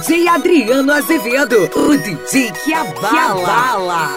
DJ Adriano Azevedo, o DJ que abala.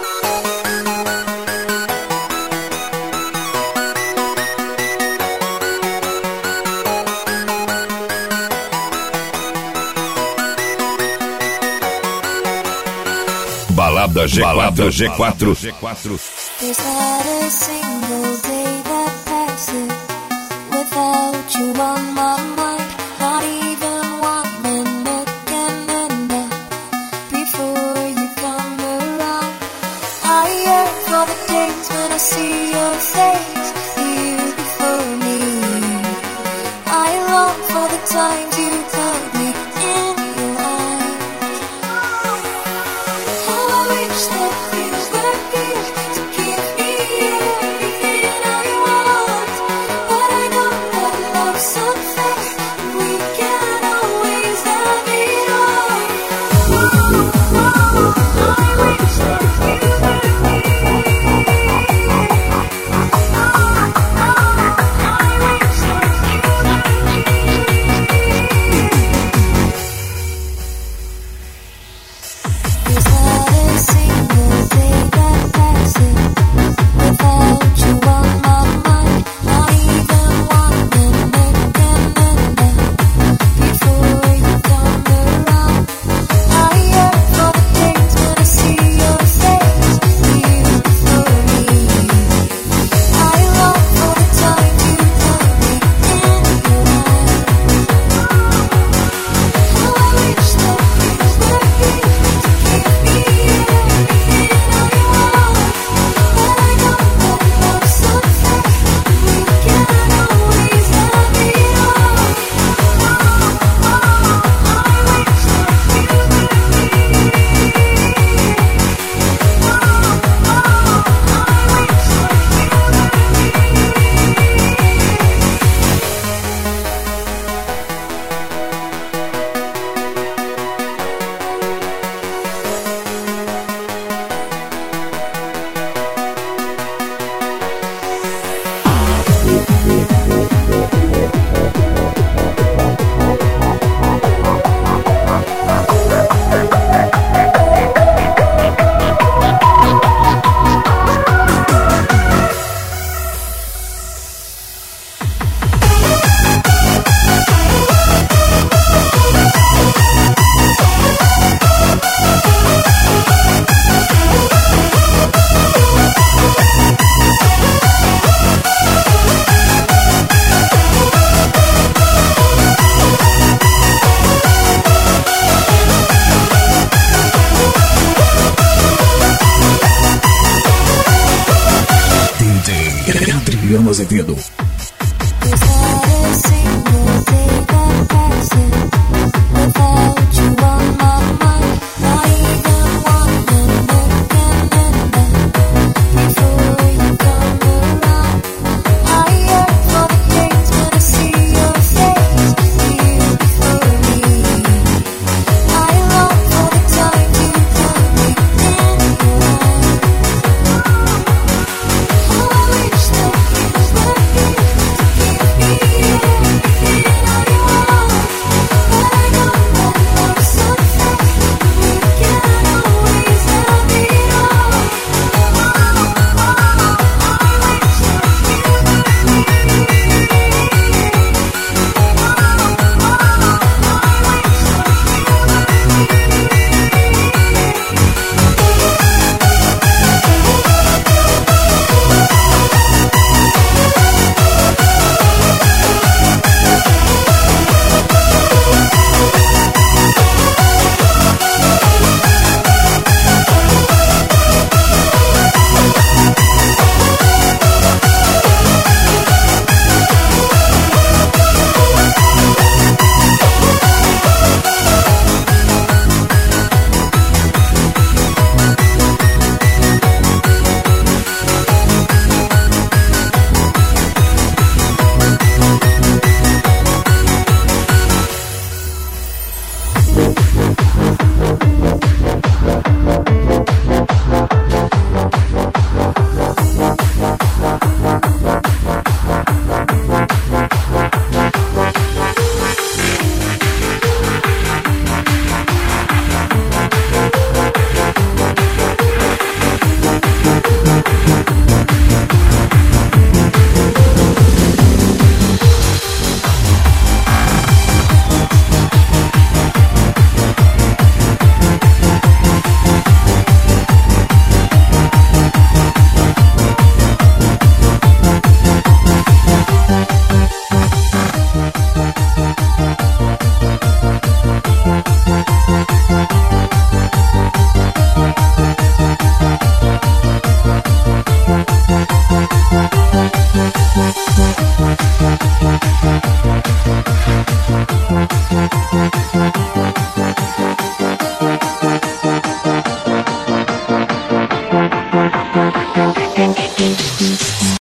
Balada G4. There's not a single day that passes without you on my mind. Not even 1 minute can end up before you come around. I yearn for the days when I see your face, you before me. I long for the times you held me in your arms. How I wish that these were here to give me everything I want. But I know that love's unfair, and we can't always have it all. I wish that you were There's not a single day that passes without you on my mind. Not even 1 minute can end up before you come around. I yearn for the days when I see your face, you before me. I long for the time you held me in your arms. How I wish that these were here to give me everything I want. But I know that love's unfair, and we can't always have it all. I wish that you DJ Adriano Azevedo. There's not a single day that passes without you on my mind. Not even 1 minute can end up before you come around. I yearn for the days when I see your face, you before me. I long for the time you held me in your arms. How I wish that these were here to give me everything I want. But I know that love's unfair, and we can't